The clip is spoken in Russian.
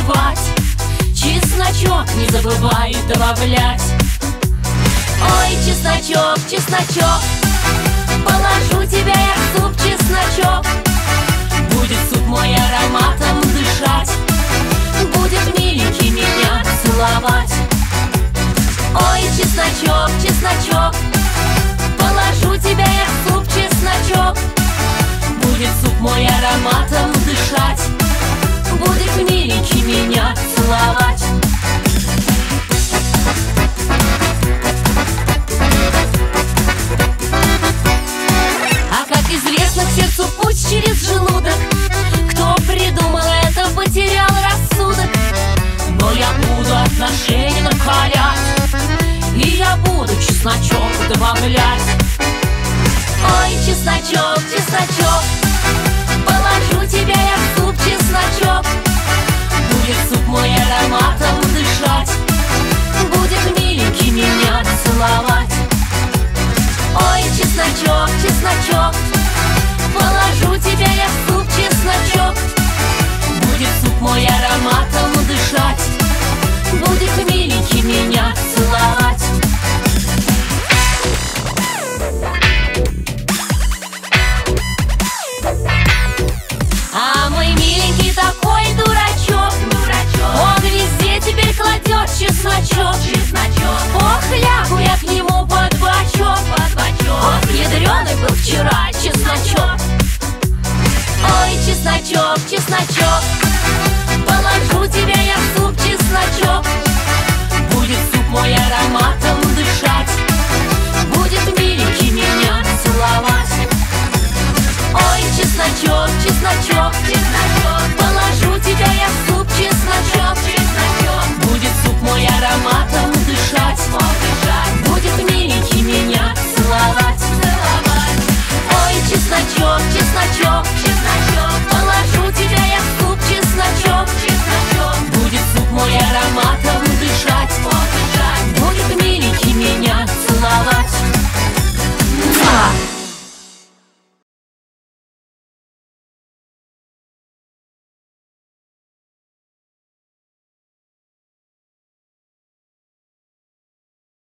запивать. Чесночок не забывай добавлять. Ой, чесночок, чесночок, положу тебя я в суп, чесночок. Будет суп мой ароматом дышать, будет миленький меня целовать. Ой, чесночок, чесночок, положу тебя я в суп, чесночок. Будет суп мой ароматом дышать, будет миленький меня целовать. А как известно, к сердцу путь через желудок. Кто придумал это, потерял рассудок. Но я буду отношения накалять, и я буду чесночок добавлять. Ой, чесночок, чесночок, положу тебя я в суп, чесночок. Будет суп мой ароматом дышать, будет миленький меня целовать. Ой, чесночок, чесночок, положу тебя я в суп, чесночок. Будет суп мой аромат